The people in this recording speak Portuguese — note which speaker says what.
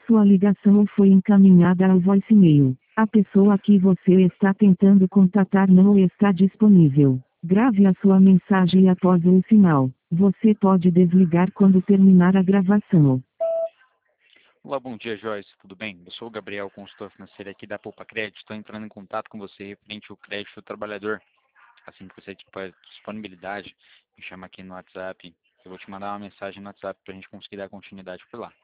Speaker 1: Sua ligação foi encaminhada ao voicemail. A pessoa que você está tentando contatar não está disponível. Grave a sua mensagem após o sinal. Você pode desligar quando terminar a gravação.
Speaker 2: Olá, bom dia, Joyce. Tudo bem? Eu sou o Gabriel, consultor financeiro aqui da Poupa Crédito. Estou entrando em contato com você referente ao crédito do trabalhador. Assim que você tiver disponibilidade, me chama aqui no WhatsApp. Eu vou te mandar uma mensagem no WhatsApp para a gente conseguir dar continuidade por lá.